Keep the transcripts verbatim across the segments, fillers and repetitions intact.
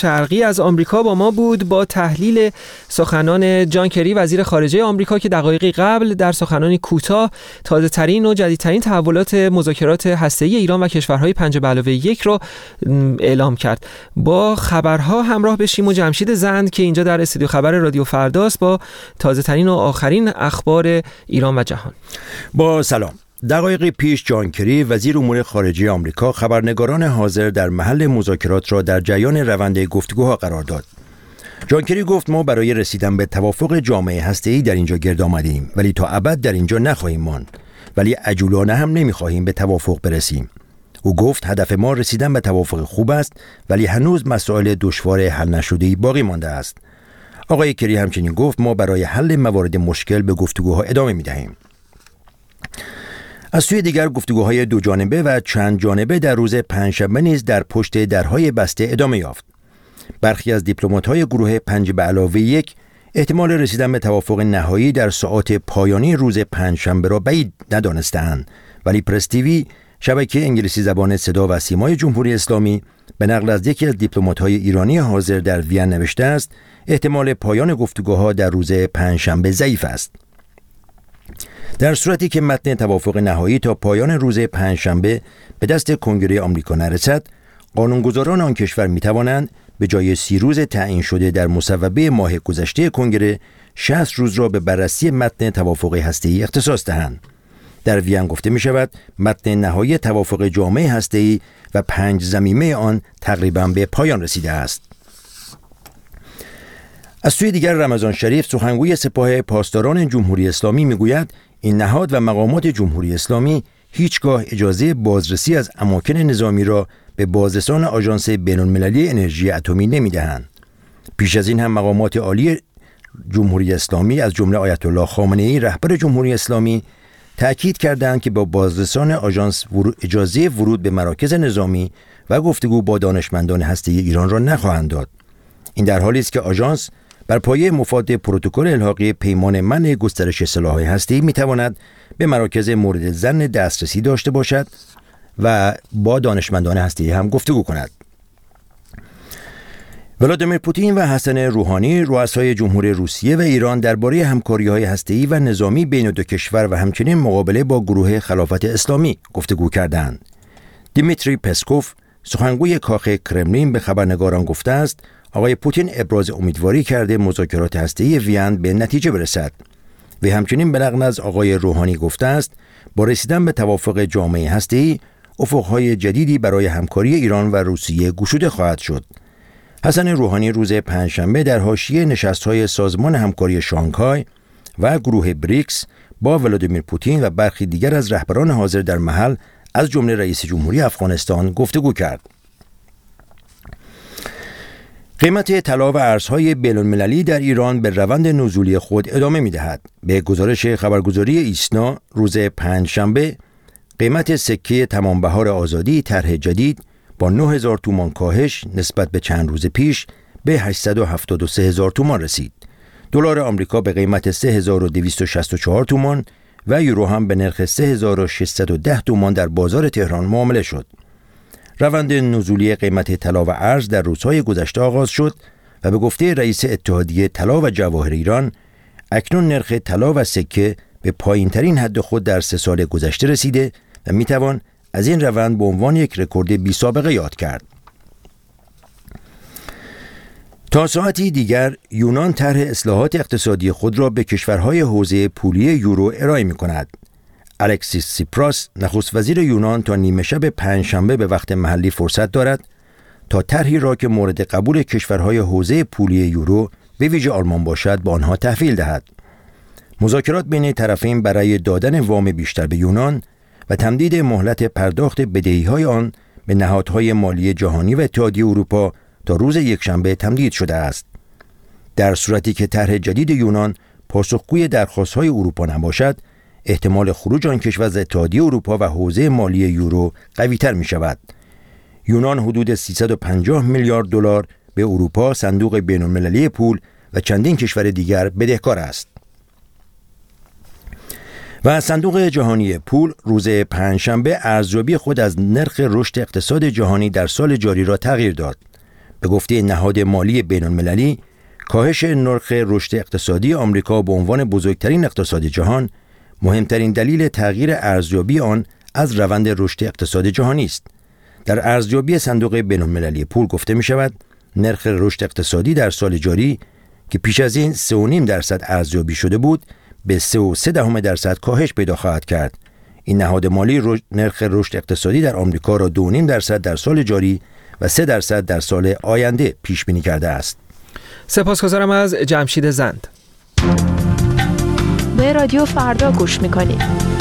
شرقی از آمریکا با ما بود با تحلیل سخنان جان کری وزیر خارجه آمریکا که دقایقی قبل در سخنانی کوتاه تازه‌ترین و جدیدترین تحولات مذاکرات هسته‌ای ایران و کشورهای پنج به علاوه یک رو اعلام کرد. با خبرها همراه بشیم و جمشید زند که اینجا در استودیو خبر رادیو فرداست با تازه‌ترین و آخرین اخبار ایران و جهان. با سلام. دقایقی پیش جان کری وزیر امور خارجه آمریکا خبرنگاران حاضر در محل مذاکرات را در جریان روند گفتگوها قرار داد. جان کری گفت ما برای رسیدن به توافق جامعه هسته‌ای در اینجا گرد آمدیم، ولی تا ابد در اینجا نخواهیم ماند، ولی عجولانه هم نمیخواهیم به توافق برسیم. او گفت هدف ما رسیدن به توافق خوب است، ولی هنوز مسائل دشوار حل نشده‌ای باقی مانده است. آقای کری همچنین گفت ما برای حل موارد مشکل به گفتگوها ادامه می‌دهیم. از سوی دیگر گفتگوهای دو جانبه و چند جانبه در روز پنجشنبه نیز در پشت درهای بسته ادامه یافت. برخی از دیپلمات‌های گروه پنج به علاوه یک احتمال رسیدن به توافق نهایی در ساعات پایانی روز پنجشنبه را بعید ندانستند، ولی پرس تیوی، شبکه انگلیسی زبان صدا و سیمای جمهوری اسلامی، به نقل از یکی از دیپلمات‌های ایرانی حاضر در وین نوشته است احتمال پایان گفتگوها در روز پنجشنبه ضعیف است. در صورتی که متن توافق نهایی تا پایان روز پنجشنبه به دست کنگره آمریکا نرسد، قانونگذاران آن کشور می توانند به جای سی روز تعیین شده در مصوبه ماه گذشته کنگره، شصت روز را به بررسی متن توافق هسته‌ای اختصاص دهند. در وین گفته می شود متن نهایی توافق جامعه هسته‌ای و پنج ضمیمه آن تقریباً به پایان رسیده است. از سوی دیگر رمضان شریف سخنگوی سپاه پاسداران جمهوری اسلامی میگوید این نهاد و مقامات جمهوری اسلامی هیچگاه اجازه بازرسی از اماکن نظامی را به بازرسان آژانس بین‌المللی انرژی اتمی نمیدهند. پیش از این هم مقامات عالی جمهوری اسلامی از جمله آیت الله خامنه‌ای رهبر جمهوری اسلامی تأکید کردند که با بازرسان آژانس اجازه ورود به مراکز نظامی و گفتگو با دانشمندان هسته‌ای ایران را نخواهند داد. این در حالی است که آژانس بر پایه مفاد پروتکل الحاقی پیمان منع گسترش سلاح هسته‌ای می‌تواند به مراکز مورد ظن دسترسی داشته باشد و با دانشمندان هسته‌ای هم گفتگو کند. ولادیمیر پوتین و حسن روحانی رؤسای جمهور روسیه و ایران درباره همکاری‌های هسته‌ای و نظامی بین دو کشور و همچنین مقابله با گروه خلافت اسلامی گفتگو کردند. دیمیتری پسکوف، سخنگوی کاخ کرملین، به خبرنگاران گفته است آقای پوتین ابراز امیدواری کرده مذاکرات هسته‌ای وین به نتیجه برسد. و همچنین به نقل از آقای روحانی گفته است با رسیدن به توافق جامعه هسته‌ای افق‌های جدیدی برای همکاری ایران و روسیه گشوده خواهد شد. حسن روحانی روز پنجشنبه در حاشیه نشست‌های سازمان همکاری شانگهای و گروه بریکس با ولادیمیر پوتین و برخی دیگر از رهبران حاضر در محل از جمله رئیس جمهوری افغانستان گفتگو کرد. قیمت طلا و ارزهای بین‌المللی در ایران به روند نزولی خود ادامه می‌دهد. به گزارش خبرگزاری ایسنا روز پنجشنبه قیمت سکه تمام بهار آزادی طرح جدید با نه هزار تومان کاهش نسبت به چند روز پیش به هشتصد و هفتاد و سه هزار تومان رسید. دلار آمریکا به قیمت سه هزار و دویست و شصت و چهار تومان و یورو هم به نرخ سه هزار و ششصد و ده تومان در بازار تهران معامله شد. روند نزولی قیمت طلا و ارز در روزهای گذشته آغاز شد و به گفته رئیس اتحادیه طلا و جواهر ایران اکنون نرخ طلا و سکه به پایین‌ترین حد خود در سه سال گذشته رسیده و میتوان از این روند به عنوان یک رکورد بی سابقه یاد کرد. تا ساعتی دیگر یونان طرح اصلاحات اقتصادی خود را به کشورهای حوزه پولی یورو ارائه می‌کند. الکسیس سیپراس نخست وزیر یونان تا نیمه شب پنجشنبه به وقت محلی فرصت دارد تا طرحی را که مورد قبول کشورهای حوزه پولی یورو به ویژه آلمان باشد به آنها تحویل دهد. مذاکرات بین طرفین برای دادن وام بیشتر به یونان و تمدید مهلت پرداخت بدهی‌های آن به نهادهای مالی جهانی و اتحادیه اروپا تا روز یکشنبه تمدید شده است. در صورتی که طرح جدید یونان پاسخگوی درخواست‌های اروپا نباشد، احتمال خروج آن کشور از اتحادیه اروپا و حوزه مالی یورو قوی‌تر می‌شود. یونان حدود سیصد و پنجاه میلیارد دلار به اروپا، صندوق بین‌المللی پول و چندین کشور دیگر بدهکار است. و صندوق جهانی پول روز پنجشنبه ارزیابی خود از نرخ رشد اقتصاد جهانی در سال جاری را تغییر داد. به گفته نهاد مالی بین‌المللی، کاهش نرخ رشد اقتصادی آمریکا به عنوان بزرگترین اقتصاد جهان مهمترین دلیل تغییر ارزیابی آن از روند رشد اقتصاد جهانی است. در ارزیابی صندوق بین‌المللی پول گفته می شود نرخ رشد اقتصادی در سال جاری که پیش از این سه و نیم درصد ارزیابی شده بود به سه و سه دهم درصد کاهش پیدا خواهد کرد. این نهاد مالی نرخ رشد اقتصادی در آمریکا را دو و نیم درصد در سال جاری و سه درصد در سال آینده پیش بینی کرده است. سپاسگزارم از جمشید زند. به رادیو فردا گوش میکنید.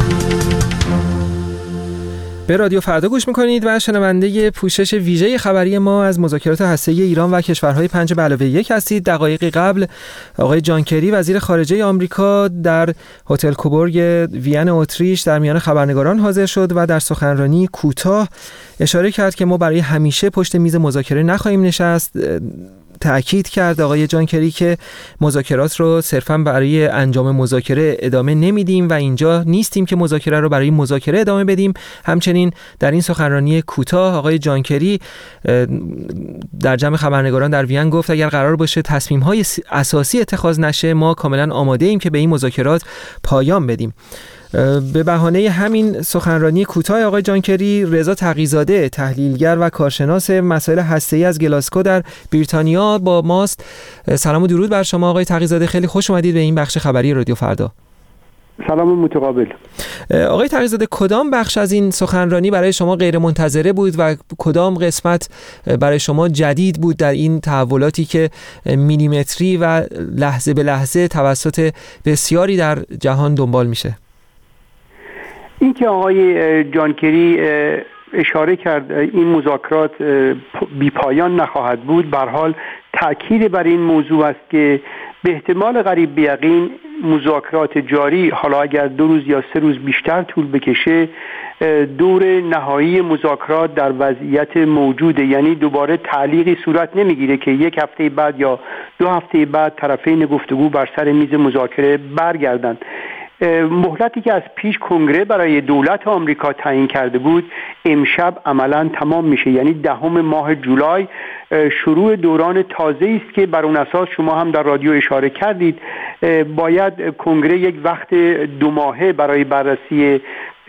به رادیو فردا گوش میکنید و شنونده پوشش ویژه خبری ما از مذاکرات هسته‌ای ایران و کشورهای پنج به علاوه یک هستید. دقایقی قبل آقای جان کری وزیر خارجه آمریکا در هتل کوبورگ وین اتریش در میان خبرنگاران حاضر شد و در سخنرانی کوتاه اشاره کرد که ما برای همیشه پشت میز مذاکره نخواهیم نشست. تأکید کرد آقای جان کری که مذاکرات رو صرفاً برای انجام مذاکره ادامه نمیدیم و اینجا نیستیم که مذاکره رو برای مذاکره ادامه بدیم. همچنین در این سخنرانی کوتاه آقای جان کری در جمع خبرنگاران در وین گفت اگر قرار باشه تصمیم‌های اساسی اتخاذ نشه ما کاملاً آماده ایم که به این مذاکرات پایان بدیم. به بهانه همین سخنرانی کوتاه آقای جان کری، رضا تقی‌زاده تحلیلگر و کارشناس مسائل هسته‌ای از گلاسکو در بریتانیا با ماست. سلام و درود بر شما آقای تقی‌زاده، خیلی خوش اومدید به این بخش خبری رادیو فردا. سلام متقابل. آقای تقی‌زاده، کدام بخش از این سخنرانی برای شما غیر منتظره بود و کدام قسمت برای شما جدید بود در این تحولاتی که میلیمتری و لحظه به لحظه توسط بسیاری در جهان دنبال میشه؟ این که آقای جان کری اشاره کرد این مذاکرات بی‌پایان نخواهد بود، به هر حال تأکید بر این موضوع است که به احتمال قریب به یقین مذاکرات جاری، حالا اگر دو روز یا سه روز بیشتر طول بکشه، دور نهایی مذاکرات در وضعیت موجوده، یعنی دوباره تعلیقی صورت نمیگیره که یک هفته بعد یا دو هفته بعد طرفین گفتگو بر سر میز مذاکره برگردند. مهلتی که از پیش کنگره برای دولت آمریکا تعیین کرده بود امشب عملاً تمام میشه، یعنی دهم ماه جولای شروع دوران تازه است که بر اون اساس شما هم در رادیو اشاره کردید باید کنگره یک وقت دو ماهه برای بررسی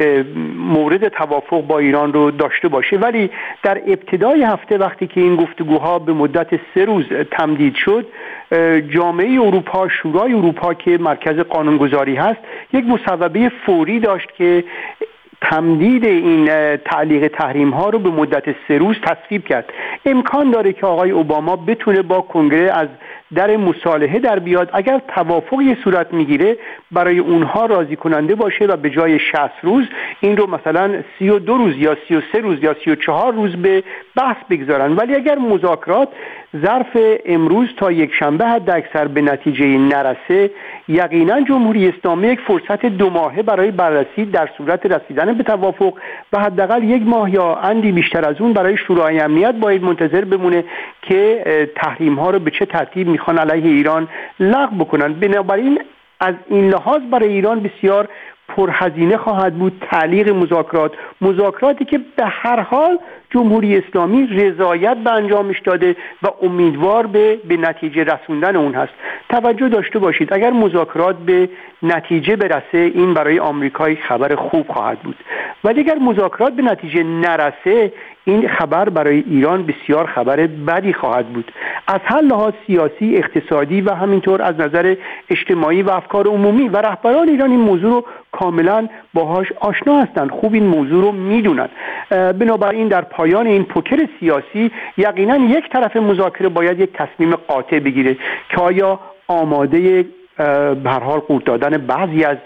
مورد توافق با ایران رو داشته باشه. ولی در ابتدای هفته وقتی که این گفتگوها به مدت سه روز تمدید شد، جامعه اروپا، شورای اروپا که مرکز قانونگذاری هست، یک مصوبه فوری داشت که تمدید این تعلیق تحریم ها رو به مدت سه روز تصویب کرد. امکان داره که آقای اوباما بتونه با کنگره از در مصالحه در بیاد، اگر توافقی صورت میگیره برای اونها راضی کننده باشه و به جای شصت روز این رو مثلا سی و دو روز یا سی و سه روز یا سی و چهار روز به بحث بگذارن. ولی اگر مذاکرات ظرف امروز تا یک شنبه حد اکثر به نتیجه نرسه، یقینا جمهوری اسلامی یک فرصت دو ماهه برای بررسی در صورت رسیدن به توافق و حداقل یک ماه یا اندی بیشتر از اون برای شورای امنیت باید منتظر بمونه که تحریم ها رو به چه ترتیب میخوان علیه ایران لغو بکنن. بنابراین از این لحاظ برای ایران بسیار پرهزینه خواهد بود تعلیق مذاکرات، مذاکراتی که به هر حال جمهوری اسلامی رضایت به انجامش داده و امیدوار به به نتیجه رسوندن اون هست. توجه داشته باشید اگر مذاکرات به نتیجه برسه این برای آمریکای خبر خوب خواهد بود، ولی اگر مذاکرات به نتیجه نرسه این خبر برای ایران بسیار خبر بدی خواهد بود، از هر لحاظ سیاسی، اقتصادی و همینطور از نظر اجتماعی و افکار عمومی. و رهبران ایران این موضوع رو کاملا باهاش آشنا هستند، خوب این موضوع رو میدونن. بنابراین در پایان این پوکر سیاسی یقینا یک طرف مذاکره باید یک تصمیم قاطع بگیره که آیا آماده به هر حال قورت دادن بعضی از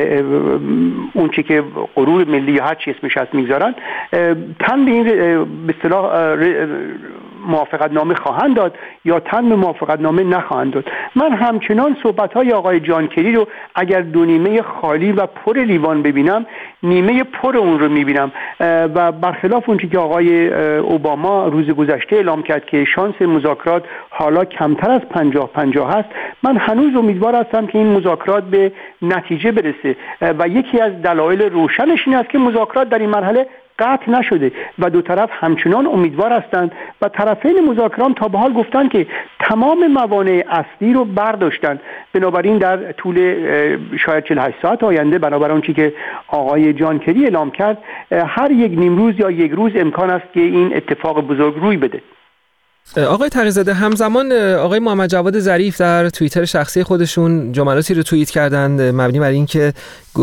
اون چه که غرور ملی یا هر چی اسمش هست میگذارن تن به این به اصطلاح موافقت نامه خواهند داد یا تن به موافقت نامه نخواهند داد. من همچنان صحبت های آقای جان کری رو اگر دو نیمه خالی و پر لیوان ببینم، نیمه پر اون رو میبینم و برخلاف اون چی که آقای اوباما روز گذشته اعلام کرد که شانس مذاکرات حالا کمتر از پنجاه پنجاه هست، من هنوز امیدوار هستم که این مذاکرات به نتیجه برسه و یکی از دلایل روشنش این است که مذاکرات در این مرحله قطع نشده و دو طرف همچنان امیدوار هستند و طرفین مذاکره تا به حال گفتن که تمام موانع اصلی رو برداشتن. بنابراین در طول شاید چهل و هشت ساعت آینده بنابر آنچه که آقای جان کری اعلام کرد هر یک نیمروز یا یک روز امکان است که این اتفاق بزرگ روی بده. آقای تقی‌زاده، همزمان آقای محمد جواد ظریف در توییتر شخصی خودشون جملاتی رو توییت کردند مبنی بر این که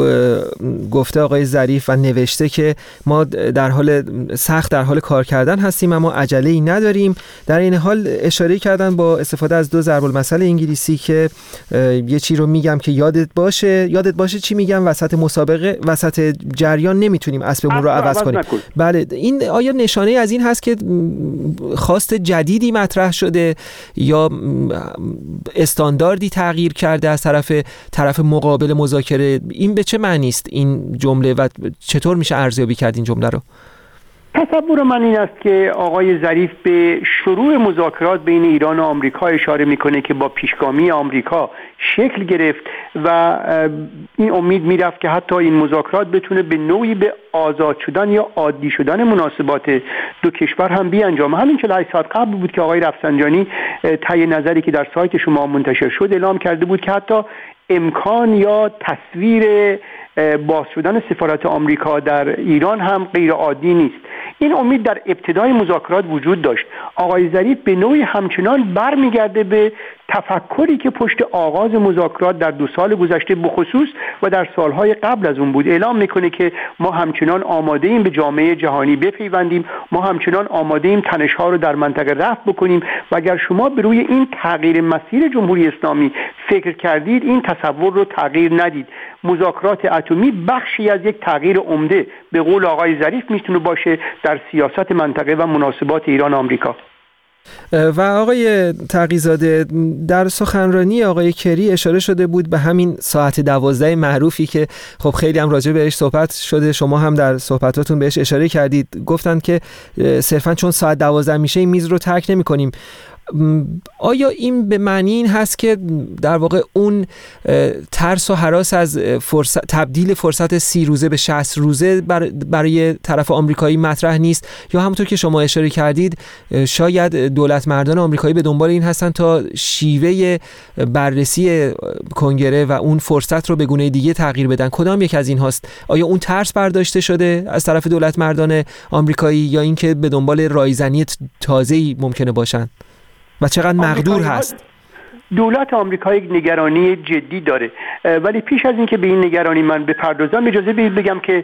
گفته آقای ظریف و نوشته که ما در حال سخت در حال کار کردن هستیم اما عجله‌ای نداریم. در این حال اشاره کردن با استفاده از دو ضرب المثل انگلیسی که یه چی رو میگم که یادت باشه یادت باشه چی میگم وسط مسابقه وسط جریان نمیتونیم اسبمون رو عوض کنیم. بله، این آیا نشانه از این هست که خواست جدیدی مطرح شده یا استانداردی تغییر کرده از طرف طرف مقابل مذاکره؟ این به چه معنی است این جمله و چطور میشه ارزیابی کرد این جمله رو؟ تصور من این است که آقای ظریف به شروع مذاکرات بین ایران و آمریکا اشاره میکنه که با پیشگامی آمریکا شکل گرفت و این امید میرفت که حتی این مذاکرات بتونه به نوعی به آزاد شدن یا عادی شدن مناسبات دو کشور هم بیانجامه. همین چهل و هشت ساعت قبل بود که آقای رفسنجانی طی نظری که در سایت شما منتشر شد اعلام کرده بود که حتی امکان یا تصویر باز شدن سفارت آمریکا در ایران هم غیر عادی نیست. این امید در ابتدای مذاکرات وجود داشت. آقای ظریف به نوعی همچنان برمیگرده به تفکری که پشت آغاز مذاکرات در دو سال گذشته بخصوص و در سالهای قبل از اون بود. اعلام میکنه که ما همچنان آماده ایم به جامعه جهانی بپیوندیم، ما همچنان آماده ایم تنش‌ها رو در منطقه رفع بکنیم و اگر شما به روی این تغییر مسیر جمهوری اسلامی فکر کردید این تصور رو تغییر ندید. مذاکرات اتمی بخشی از یک تغییر عمده به قول آقای ظریف میتونه باشه در سیاست منطقه و مناسبات ایران آمریکا. و آقای تقی‌زاده، در سخنرانی آقای کری اشاره شده بود به همین ساعت دوازده معروفی که خب خیلی هم راجع بهش صحبت شده، شما هم در صحبتاتون بهش اشاره کردید، گفتند که صرفا چون ساعت دوازده میشه این میز رو ترک نمی کنیم. آیا این به معنی این هست که در واقع اون ترس و هراس از فرصت تبدیل فرصت سی روزه به شصت روزه برای طرف آمریکایی مطرح نیست، یا همونطور که شما اشاره کردید شاید دولت مردان آمریکایی به دنبال این هستن تا شیوه بررسی کنگره و اون فرصت رو به گونه دیگه تغییر بدن؟ کدام یک از این هاست؟ آیا اون ترس برداشته شده از طرف دولت مردان آمریکایی یا اینکه به دنبال رایزنی تازه‌ای ممکنه باشن و چقدر مقدور هست؟ دولت آمریکا یک نگرانی جدی داره، ولی پیش از اینکه به این نگرانی من بپردازم اجازه بدید بگم که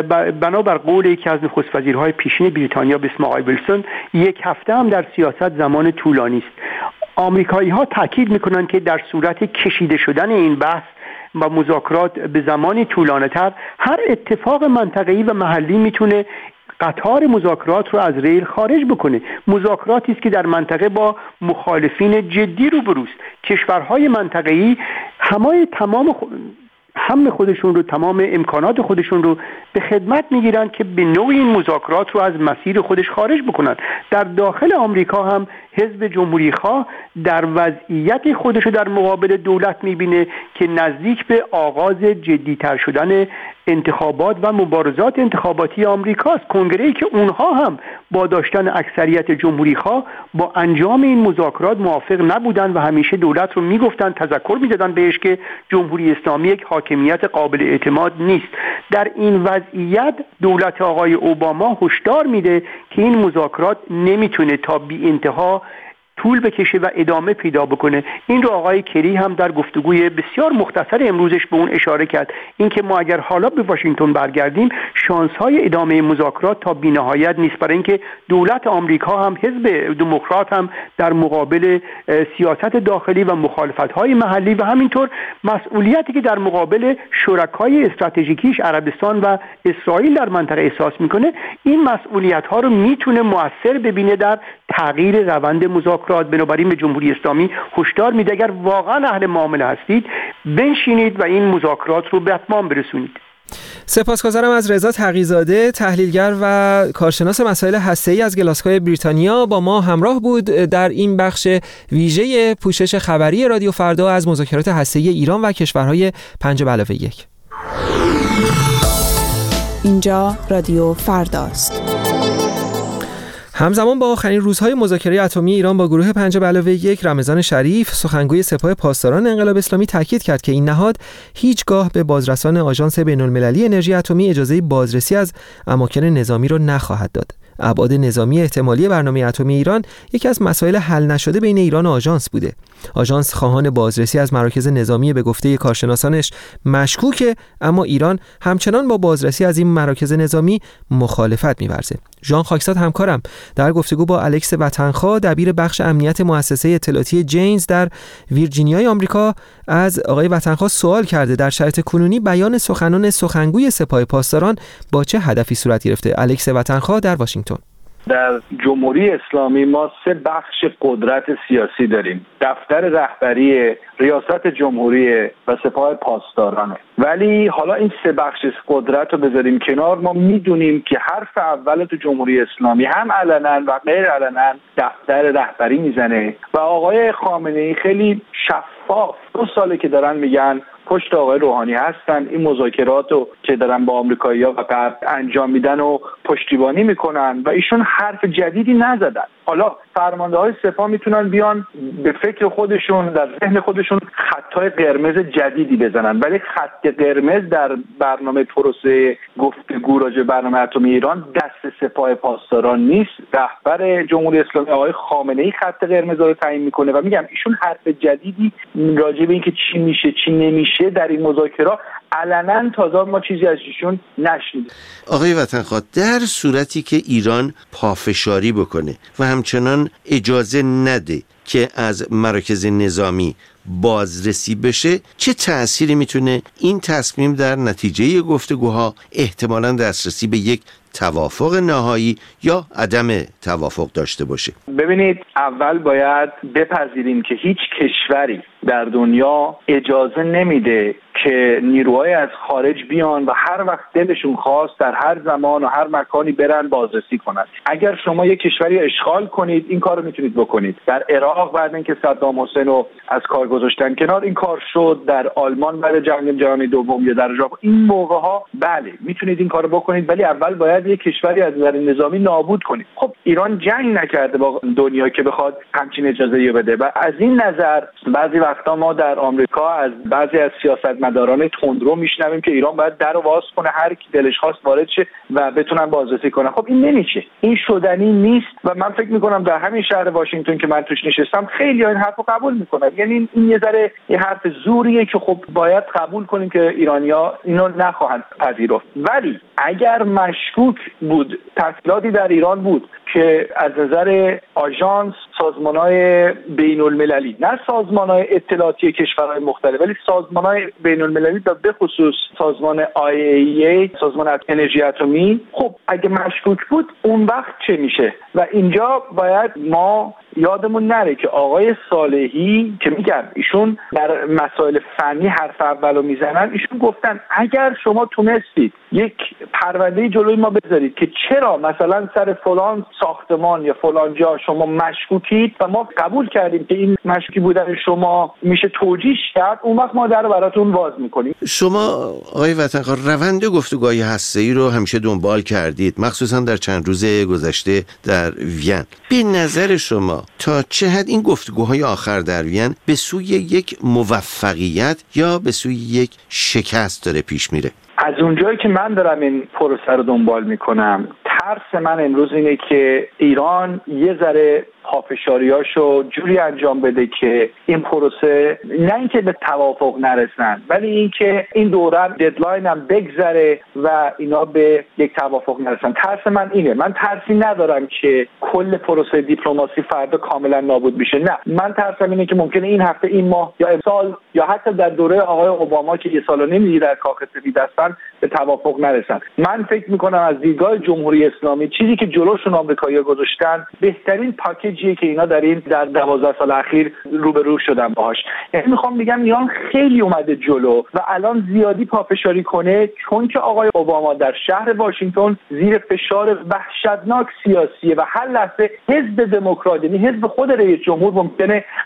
بنابر قول یکی از نخست وزیرهای پیشین بریتانیا به اسم آقای ویلسون یک هفته هم در سیاست زمان طولانی است. آمریکایی ها تاکید میکنن که در صورت کشیده شدن این بحث و مذاکرات به زمانی طولانی‌تر هر اتفاق منطقه‌ای و محلی میتونه قطار مذاکرات رو از ریل خارج بکنه. مذاکراتی است که در منطقه با مخالفین جدی روبروست. کشورهای منطقه‌ای همه تمام خ... هم خودشون رو تمام امکانات خودشون رو به خدمت میگیرن که به نوعی این مذاکرات رو از مسیر خودش خارج بکنن. در داخل آمریکا هم حزب جمهوری خواه در وضعیت خودش رو در مقابل دولت میبینه که نزدیک به آغاز جدی‌تر شدن انتخابات و مبارزات انتخاباتی آمریکاست. کنگره‌ای که اونها هم با داشتن اکثریت جمهوری خواه با انجام این مذاکرات موافق نبودن و همیشه دولت رو میگفتن، تذکر میدادن بهش که جمهوری اسلامی یک حاکمیت قابل اعتماد نیست. در این وضعیت دولت آقای اوباما هشدار میده که این مذاکرات نمیتونه تا بی انتها طول بکشه و ادامه پیدا بکنه. این رو آقای کری هم در گفتگوی بسیار مختصر امروزش به اون اشاره کرد، اینکه ما اگر حالا به واشنگتن برگردیم شانس‌های ادامه مذاکرات تا بی‌نهایت نیست، برای اینکه دولت آمریکا هم حزب دموکرات هم در مقابل سیاست داخلی و مخالفت‌های محلی و همینطور مسئولیتی که در مقابل شرکای استراتژیکیش عربستان و اسرائیل در منطقه احساس میکنه، این مسئولیت‌ها رو میتونه مؤثر ببینه در تغییر روند مذاکرات. بنابراین به جمهوری اسلامی هشدار میده اگر واقعا اهل معامله هستید بنشینید و این مذاکرات رو به اتمام برسونید. سپاسگزارم از رضا تقی‌زاده، تحلیلگر و کارشناس مسائل هسته‌ای از گلاسگو بریتانیا، با ما همراه بود در این بخش ویژه پوشش خبری رادیو فردا از مذاکرات هسته‌ای ایران و کشورهای پنج به علاوه یک. اینجا رادیو فرداست. همزمان با آخرین روزهای مذاکره اتمی ایران با گروه پنج به علاوه یک، رمضان شریف، سخنگوی سپاه پاسداران انقلاب اسلامی تاکید کرد که این نهاد هیچگاه به بازرسان آژانس بین‌المللی انرژی اتمی اجازه بازرسی از اماکن نظامی را نخواهد داد. ابعاد نظامی احتمالی برنامه اتمی ایران یکی از مسائل حل نشده بین ایران و آژانس بوده. آژانس خواهان بازرسی از مراکز نظامی به گفته کارشناسانش مشکوکه، اما ایران همچنان با بازرسی از این مراکز نظامی مخالفت می‌ورزه. ژان خاکساد همکارم در گفتگو با الکس وطنخواه، دبیر بخش امنیت مؤسسه اطلاعاتی جینز در ویرجینیای آمریکا، از آقای وطنخواه سوال کرده در شرایط کنونی بیان سخنان سخنگوی سپاه پاسداران با چه هدفی صورت گرفته. الکس وطنخواه در واشنگتن. در جمهوری اسلامی ما سه بخش قدرت سیاسی داریم: دفتر رهبری، ریاست جمهوری و سپاه پاسدارانه. ولی حالا این سه بخش قدرت رو بذاریم کنار، ما میدونیم که حرف اول تو جمهوری اسلامی هم علنا و غیر علنا دفتر رهبری میزنه و آقای خامنه‌ای خیلی شفاف دو ساله که دارن میگن پشت آقای روحانی هستن، این مذاکرات رو که دارن با آمریکایی‌ها و غرب انجام میدن و پشتیبانی میکنن و ایشون حرف جدیدی نزدن. حالا فرمانده‌های سپاه میتونن بیان به فکر خودشون، در ذهن خودشون خطای قرمز جدیدی بزنن، ولی خط قرمز در برنامه پروسه گفتگو راجع به برنامه اتمی ایران دست سپاه پاسداران نیست. رهبر جمهوری اسلامی آقای خامنه‌ای خط قرمز رو تعیین میکنه و میگم ایشون حرف جدیدی راجع به اینکه چی میشه چی نمیشه در این مذاکرات علنا تازه ما چیزی از ایشون نشنیدیم. آقای وطنخواه، در صورتی که ایران پافشاری بکنه و همچنان اجازه نده که از مراکز نظامی بازرسی بشه، چه تأثیری میتونه این تصمیم در نتیجه گفتگوها احتمالاً دسترسی به یک توافق نهایی یا عدم توافق داشته باشه؟ ببینید، اول باید بپذیریم که هیچ کشوری در دنیا اجازه نمیده که نیروهای از خارج بیان و هر وقت دلشون خواست در هر زمان و هر مکانی برن بازرسی کنن. اگر شما یک کشوری اشغال کنید این کار رو میتونید بکنید. در عراق بعد اینکه صدام حسین رو از کار گذاشتن کنار این کار شد، در آلمان بعد جنگ جهانی دوم یا در ژاپن، این موقع ها بله میتونید این کارو بکنید، ولی اول باید یک کشوری از نظر نظامی نابود کنید. خب ایران جنگ نکرده با دنیا که بخواد همچین اجازه‌ای بده و از این نظر بعضی وقتا ما در آمریکا از بعضی از سیاستمداران تندرو میشنویم که ایران باید در رو باز کنه، هر کی دلش خواست وارد شه و بتونن بازرسی کنن. خب این نمیشه، این شدنی نیست و من فکر میکنم در همین شهر واشنگتن که من توش نشستم خیلی این حرفو قبول میکنن. یعنی این یه ذره یه حرف زوریه که خب باید قبول کنیم که ایرانیا اینو نخواهند پذیرفت. ولی اگر مشکوک بود، تحصیلاتی در ایران بود که از نظر آژانس، سازمان‌های بین‌المللی، نه سازمان‌های اطلاعاتی کشورهای مختلف ولی سازمان‌های بین‌المللی و به خصوص سازمان آی ای ای، سازمان انرژی اتمی، خب اگه مشکوک بود اون وقت چه میشه؟ و اینجا باید ما یادمون نره که آقای صالحی که میگم ایشون در مسائل فنی حرف اولو میزنن، ایشون گفتن اگر شما تونستید یک پرونده جلوی ما بذارید که چرا مثلا سر فلان ساختمان یا فلان جا شما مشکوکید و ما قبول کردیم که این مشکوکی بودن شما میشه توجیهش کرد، اون وقت ما در براتون باز میکنیم. شما آقای وطنخواه روند گفتگوهای هسته‌ای رو همیشه دنبال کردید، مخصوصا در چند روز گذشته در وین. به نظر شما تا چه حد این گفتگوهای آخر در وین به سوی یک موفقیت یا به سوی یک شکست داره پیش میره؟ از اونجایی که من دارم این پروسه رو دنبال میکنم، ترس من امروز اینه که ایران یه ذره پافشاریاشو جوری انجام بده که این پروسه نه اینکه به توافق نرسن، ولی اینکه این دوره ددلاین هم بگذره و اینا به یک توافق نرسن. ترس من اینه. من ترسی ندارم که کل پروسه دیپلماسی فردا کاملا نابود بشه، نه، من ترسم اینه که ممکنه این هفته، این ماه یا امسال یا حتی در دوره آقای اوباما که یه سال و نیمی در کاخ سفید هستن به توافق نرسن. من فکر میکنم از دیدگاه جمهوری اسلامی چیزی که جلوشون آمریکایی‌ها گذاشتن بهترین پاکیجیه که اینا در این در دوازده سال اخیر روبرو شدن باهاش. یعنی میخوام بگم ایران خیلی اومده جلو و الان زیادی پافشاری کنه، چون که آقای اوباما در شهر واشنگتن زیر فشار وحشتناک سیاسیه و هر لحظه حزب دموکرات، یعنی حزب خود رئیس جمهور، ممکنه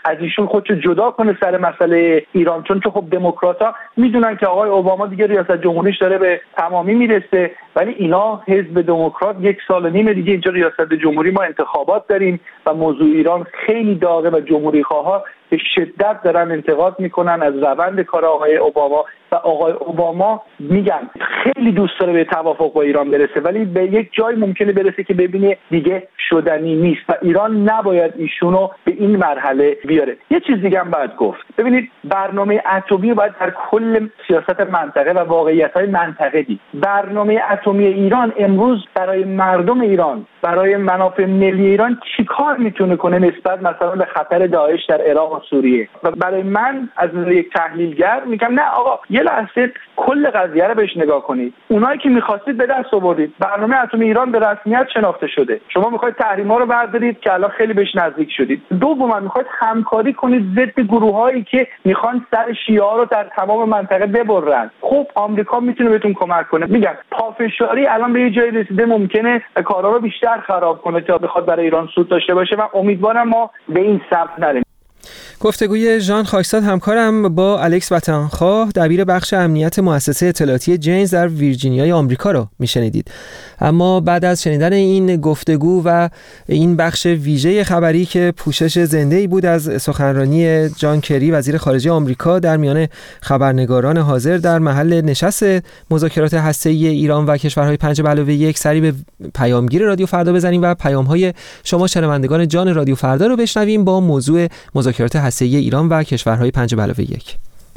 از ایشون خودشو جدا کنه سر مسئله ایران، چون که خب دموکرات‌ها میدونن که آقای اوباما دیگه ریاست جمهوریش داره به تمامی میرسه، ولی اینا حزب دموکرات یک سال و نیم دیگه اینجا ریاست جمهوری ما انتخابات داریم و موضوع ایران خیلی داغه و جمهوری خواها به شدت دارن انتقاد میکنن از روند کار آقای اوباما و آقای اوباما میگن خیلی دوست داره به توافق با ایران برسه، ولی به یک جای ممکنه برسه که ببینه دیگه شدنی نیست و ایران نباید ایشونو به این مرحله بیاره. یه چیز دیگه هم باید گفت، ببینید برنامه اتمی باید در کل سیاست منطقه و واقعیت‌های منطقه دید. برنامه اتمی ایران امروز برای مردم ایران، برای منافع ملی ایران چیکار میتونه کنه نسبت مثلا به خطر داعش در عراق و سوریه؟ و برای من از یک تحلیلگر میگم نه آقا، یه لحظه کل قضیه رو بهش نگاه کنید. اونایی که می‌خواستید به دست آوردید. برنامه اتمی ایران به رسمیت شناخته شده. شما می‌خواید تحریم‌ها رو بردارید که الان خیلی بهش نزدیک شدید. دوما می‌خواید همکاری کنید ضد گروهایی که می‌خوان سر شیعه‌ها رو در تمام منطقه ببرن. خب آمریکا میتونه بهتون کمک کنه. میگم پافشاری الان به یه جایی رسیده ممکنه کارا رو بیشتر خراب کنه تا بخواد برای ایران سود داشته باشه و امیدوارم ما به این سمت نریم. گفتگوی ژان خاکساد همکارم با الکس وطنخواه دبیر بخش امنیت مؤسسه اطلاعاتی جینز در ویرجینیای آمریکا رو میشنیدید. اما بعد از شنیدن این گفتگو و این بخش ویژه خبری که پوشش زنده‌ای بود از سخنرانی جان کری وزیر خارجه آمریکا در میان خبرنگاران حاضر در محل نشست مذاکرات هسته‌ای ایران و کشورهای پنج به علاوه یک، سری به پیامگیر رادیو فردا بزنیم و پیام‌های شما شنوندگان جان رادیو فردا رو بشنویم با موضوع مذاکرات هسته‌ای ایران و کشورهای پنج به علاوه یک.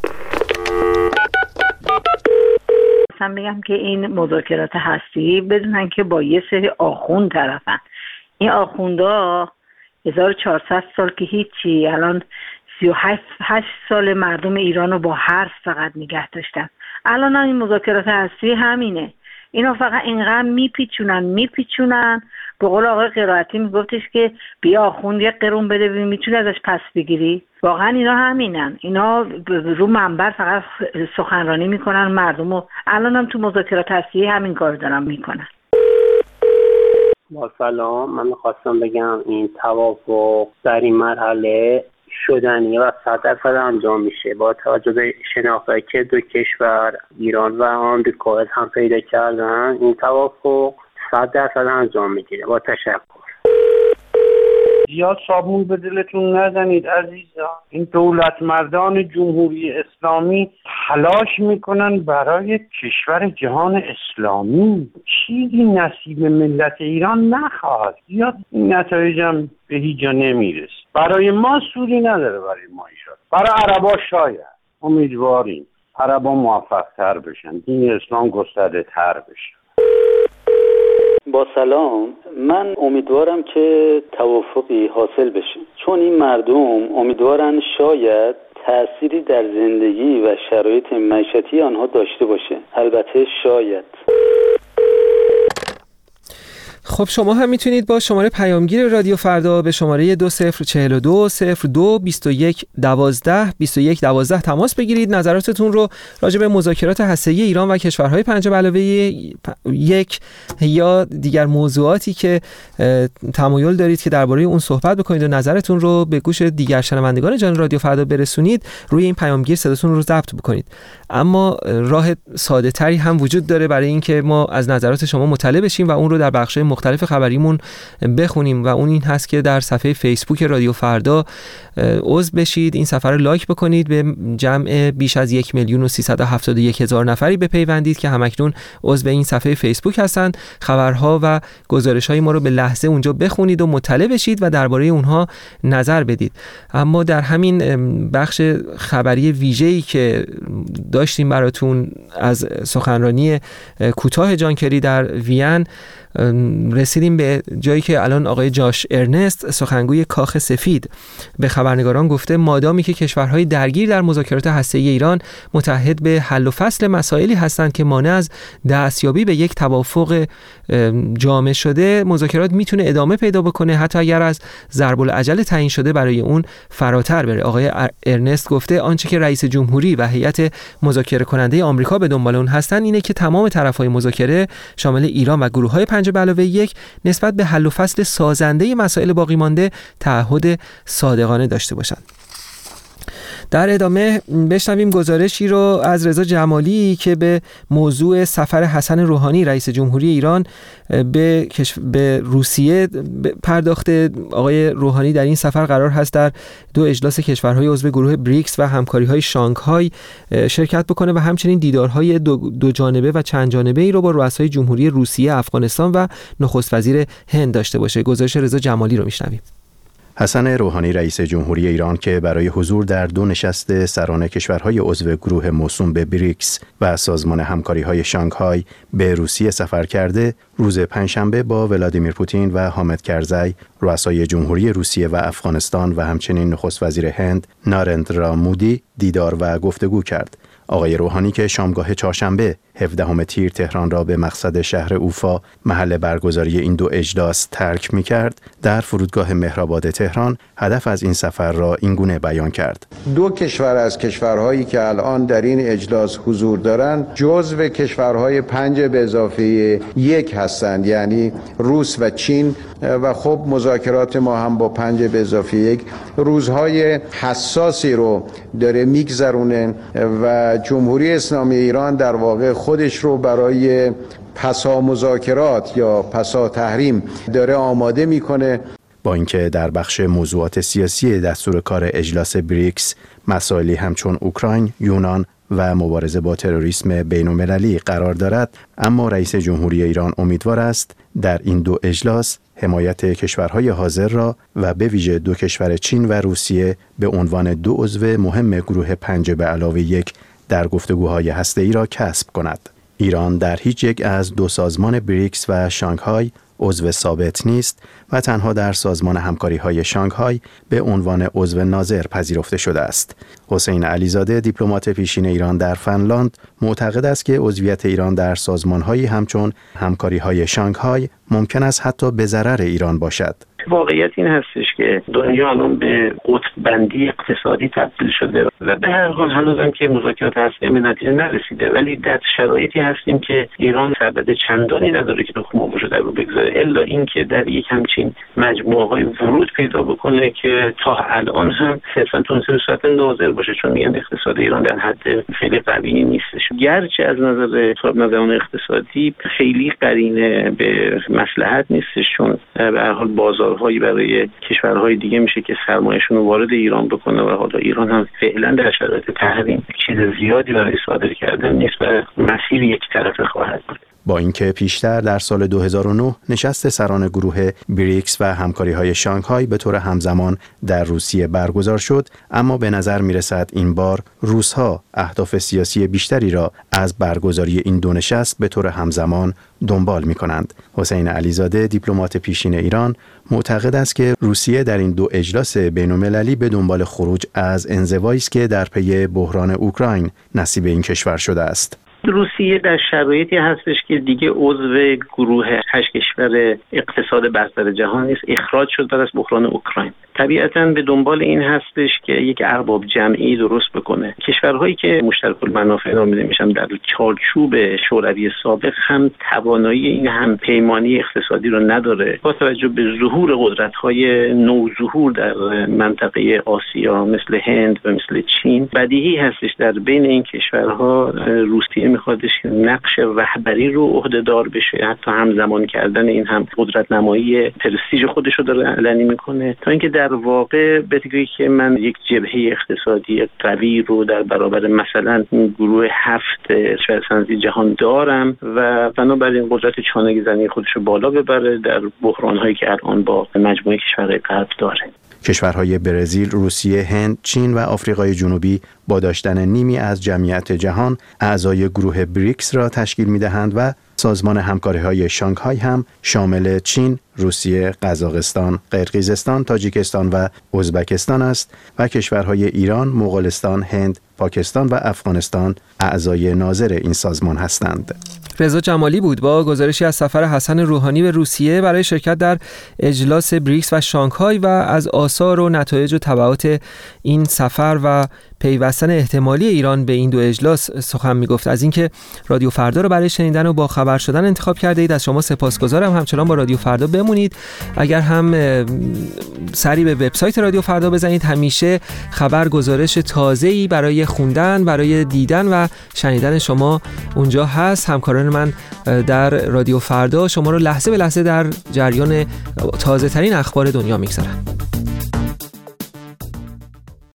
مثلا بگم که این مذاکرات هسته‌ای بدونن که با یه سری آخوند طرفن. این آخوندا هزار و چهارصد سال که هیچی، الان سی و هشت سال مردم ایران رو با حرف فقط نگه داشتن. الان این مذاکرات هسته‌ای همینه. اینا فقط اینقدر میپیچونن میپیچونن به قول آقای قرائتی میگفتش که بیا آخوند یه قرون بده ببین میتونی ازش پس بگیری. واقعا اینا همینن، اینا رو منبر فقط سخنرانی میکنن مردمو. الان هم تو مذاکرات هسته‌ای همین کار دارن میکنن. با سلام، من میخواستم بگم این توافق در این مرحله شدنی و صد درصد انجام میشه با توجه به شناختی که دو کشور ایران و آمریکا هم پیدا کردن. این توافق صد درصد انجام میگیره. با تشکر. زیاد صابون به دلتون نزنید عزیزان. این دولت مردان جمهوری اسلامی تلاش میکنن برای کشور جهان اسلامی. چیزی نصیب ملت ایران نخواهد. زیاد این نتایجم به هیچ جا نمیرسه. برای ما سودی نداره، برای ما ایشان. برای عربا شاید. امیدواریم عربا موفق تر بشن، دین اسلام گسترده تر بشن. با سلام، من امیدوارم که توافقی حاصل بشه، چون این مردم امیدوارن شاید تأثیری در زندگی و شرایط معیشتی آنها داشته باشه. البته شاید. خب شما هم میتونید با شماره پیامگیر رادیو فردا به شماره دو صفر چهل و دو صفر دو بیست و یک دوازده بیست و یک دوازده تماس بگیرید. نظراتتون رو راجع به مذاکرات هسته‌ای ایران و کشورهای پنج به علاوه یک یا دیگر موضوعاتی که تمایل دارید که درباره اون صحبت بکنید و نظرتون رو به گوش دیگر شنوندگان جان رادیو فردا برسونید، روی این پیامگیر صداتون رو ضبط بکنید. اما راه ساده تری هم وجود داره برای اینکه ما از نظرات شما مطلع بشیم و اون رو در بخش‌های مختلف خبریمون بخونیم و اون این هست که در صفحه فیسبوک رادیو فردا عضو بشید، این صفحه رو لایک بکنید، به جمع بیش از یک میلیون و سیصد و هفتاد و یک هزار نفری بپیوندید که همکنون عضو این صفحه فیسبوک هستند. خبرها و گزارش‌های ما رو به لحظه اونجا بخونید و مطلع بشید و درباره اونها نظر بدید. اما در همین بخش خبری ویژه‌ای که داشتیم براتون از سخنرانی کوتاه جان کری در وین، رسیدیم به جایی که الان آقای جاش ارنست، سخنگوی کاخ سفید، به خبرنگاران گفته مادامی که کشورهای درگیر در مذاکرات هسته‌ای ایران متحد به حل و فصل مسائلی هستند که مانع از دستیابی به یک توافق جامع شده، مذاکرات میتونه ادامه پیدا بکنه، حتی اگر از ضرب العجل تعیین شده برای اون فراتر بره. آقای ارنست گفته آنچه که رئیس جمهوری و هیئت مذاکره کننده آمریکا به دنبال اون هستن اینه که تمام طرفهای مذاکره شامل ایران و گروه‌های پنج به علاوه یک نسبت به حل و فصل سازنده مسائل باقی مانده تعهد صادقانه داشته باشند. در ادامه بشنویم گزارشی رو از رضا جمالی که به موضوع سفر حسن روحانی رئیس جمهوری ایران به به روسیه پرداخته. آقای روحانی در این سفر قرار هست در دو اجلاس کشورهای عضو گروه بریکس و همکاری‌های شانگهای شرکت بکنه و همچنین دیدارهای دو, دو جانبه و چند جانبه ای رو با رؤسای جمهوری روسیه، افغانستان و نخست وزیر هند داشته باشه. گزارش رضا جمالی رو میشنویم. حسن روحانی رئیس جمهوری ایران که برای حضور در دو نشست سران کشورهای عضو گروه موسوم به بریکس و سازمان همکاری‌های شانگهای به روسیه سفر کرده، روز پنجشنبه با ولادیمیر پوتین و حامد کرزی رؤسای جمهوری روسیه و افغانستان و همچنین نخست وزیر هند نارندرا مودی دیدار و گفتگو کرد. آقای روحانی که شامگاه چهارشنبه هفدهم تیر تهران را به مقصد شهر اوفا محل برگزاری این دو اجلاس ترک می کرد، در فرودگاه مهرآباد تهران هدف از این سفر را اینگونه بیان کرد. دو کشور از کشورهایی که الان در این اجلاس حضور دارند جزو کشورهای پنج به اضافه یک هستند، یعنی روس و چین، و خب مذاکرات ما هم با پنج به اضافه یک روزهای حساسی رو داره میگذرونه و جمهوری اسلامی ایران در واقع خودش رو برای پسا مذاکرات یا پسا تحریم داره آماده میکنه. با اینکه در بخش موضوعات سیاسی دستور کار اجلاس بریکس مسائلی همچون اوکراین، یونان و مبارزه با تروریسم بین‌المللی قرار دارد، اما رئیس جمهوری ایران امیدوار است در این دو اجلاس حمایت کشورهای حاضر را و به ویژه دو کشور چین و روسیه به عنوان دو عضو مهم گروه پنج به علاوه یک در گفتگوهای هسته‌ای را کسب کند. ایران در هیچ یک از دو سازمان بریکس و شانگهای عضو ثابت نیست و تنها در سازمان همکاری‌های شانگهای به عنوان عضو ناظر پذیرفته شده است. حسین علیزاده دیپلمات پیشین ایران در فنلاند معتقد است که عضویت ایران در سازمان‌هایی همچون همکاری‌های شانگهای ممکن است حتی به ضرر ایران باشد. واقعیت این هستش که دنیا الان به قطب بندی اقتصادی تبدیل شده و به هر حال هنوزم که مذاکرات هستیم به نتیجه نرسیده، ولی در شرایطی هستیم که ایران سبد چندانی نداره که تخم مرغ رو در رو بگذاره، الا اینکه در یک همچین مجموعه های ورود پیدا بکنه که تا الان هم صرفا تونسته به صورت ناظر باشه، چون میگن اقتصاد ایران در حد خیلی قوی نیستش. گرچه از نظر حساب نظران اقتصادی خیلی قرینه به مصلحت نیستش، چون به هر حال بازار هایی برای کشورهای دیگه میشه که سرمایه‌شون رو وارد ایران بکنه و حالا ایران هم فعلا در شرایط تحریم چیز زیادی برای صادر کردن نیست و مسیر یک طرفه خواهد بود. با اینکه پیشتر در سال دو هزار و نه نشست سران گروه بریکس و همکاری‌های شانگهای به طور همزمان در روسیه برگزار شد، اما به نظر می‌رسد این بار روس‌ها اهداف سیاسی بیشتری را از برگزاری این دو نشست به طور همزمان دنبال می‌کنند. حسین علیزاده دیپلمات پیشین ایران معتقد است که روسیه در این دو اجلاس بین‌المللی به دنبال خروج از انزوایی است که در پی بحران اوکراین نصیب این کشور شده است. روسیه در شرایطی هستش که دیگه عضو گروه هشت کشور اقتصاد برتر جهان نیست، اخراج شد بعد از بحران اوکراین. طبیعتاً به دنبال این هستش که یک ارباب جمعی درست بکنه. کشورهایی که مشترک المنافع نامیده میشن در چارچوب شوروی سابق هم توانایی این هم پیمانی اقتصادی رو نداره. با توجه به ظهور قدرت‌های نوظهور در منطقه آسیا مثل هند و مثل چین، بدیهی هستش در بین این کشورها روسیه میخوادش نقش رهبری رو عهده‌دار بشه، حتی همزمان کردن این هم قدرت نمایی پرستیژ خودش رو داره علنی میکنه، تا اینکه در واقع بگه که من یک جبهه اقتصادی قوی رو در برابر مثلا گروه هفت شرسنزی جهان دارم و بنابراین قدرت چانگی زنی خودش رو بالا ببره در بحران‌هایی که الان با مجموعه کشورهای غرب داره. کشورهای برزیل، روسیه، هند، چین و آفریقای جنوبی با داشتن نیمی از جمعیت جهان اعضای گروه بریکس را تشکیل می‌دهند و سازمان همکاری‌های شانگهای هم شامل چین، روسیه، قزاقستان، قرقیزستان، تاجیکستان و ازبکستان است و کشورهای ایران، مغولستان، هند، پاکستان و افغانستان اعضای ناظر این سازمان هستند. رضا جمالی بود با گزارشی از سفر حسن روحانی به روسیه برای شرکت در اجلاس بریکس و شانگهای و از آثار و نتایج و تبعات این سفر و پیوستن احتمالی ایران به این دو اجلاس سخن میگفت. از اینکه رادیو فردا رو برای شنیدن و با خبر شدن انتخاب کرده اید از شما سپاسگزارم. همچنان با رادیو فردا بمونید. اگر هم سری به وبسایت رادیو فردا بزنید، همیشه خبر، گزارش تازه‌ای برای خوندن، برای دیدن و شنیدن شما اونجا هست. همکاران من در رادیو فردا شما رو لحظه به لحظه در جریان تازه ترین اخبار دنیا میگذارن.